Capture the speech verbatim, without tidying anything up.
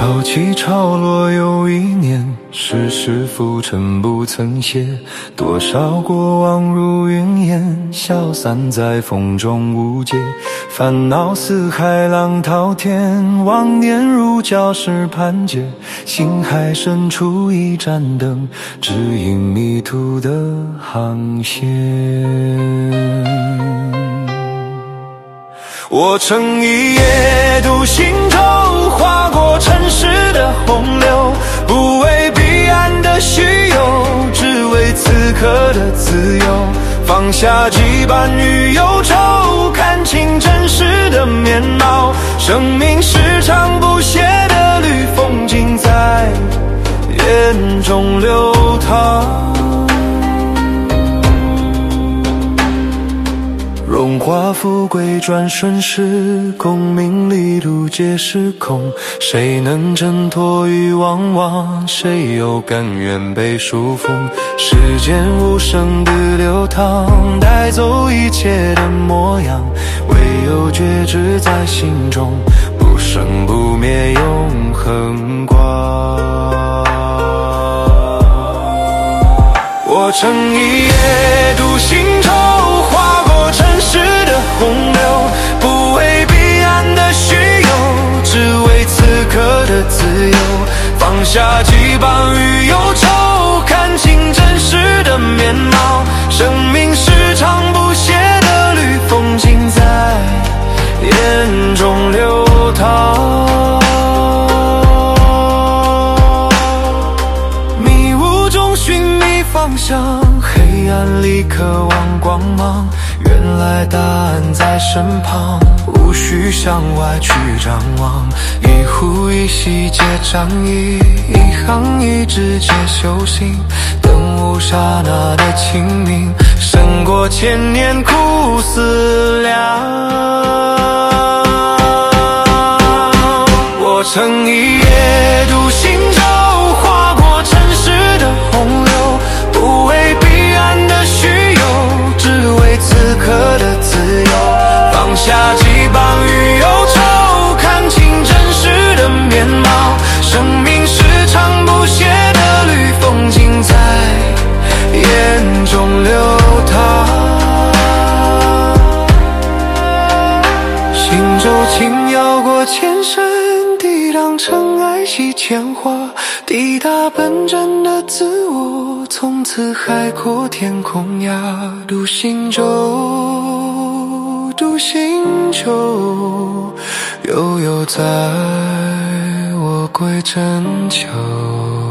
潮起潮落又一年，世事浮沉不曾歇。多少过往如云烟，消散在风中无界。烦恼似海浪滔天，妄念如礁石盘结。心海深处一盏灯，指引迷途的航线。我乘一叶独行舟，划过尘世的洪流，不为彼岸的虚有，只为此刻的自由。放下羁绊与忧愁，看清真实的面貌。生命是场不歇的旅，风景在眼中流淌。荣华富贵转瞬时，功名利禄皆是空。谁能挣脱欲望网？谁又甘愿被束缚？时间无声的流淌，带走一切的模样，唯有觉知在心中，不生不灭永恒光。我乘一叶独行舟，划过尘世的洪流，不为彼岸的虚有，只为此刻的自由。放下羁绊与忧愁，看清真实的面貌。生命是场不歇的旅，风景在眼中流淌。迷雾中寻觅方向，黑暗里渴望光芒。原来答案在身旁，无需向外去张望。一呼一吸皆仗义，一行一字皆修行。顿悟刹那的清明，胜过千年苦思量。我乘一叶独行舟，划过尘世的洪流，不为彼岸的虚有，只为此刻的自由。放下羁绊与忧愁，看清真实的面貌。生命是场不歇的旅，风景在眼中流淌。行舟轻摇过千山，抵挡尘埃系铅华，抵达本真的自我，从此海阔天空呀。独行舟，独行舟，悠悠在我归真秋。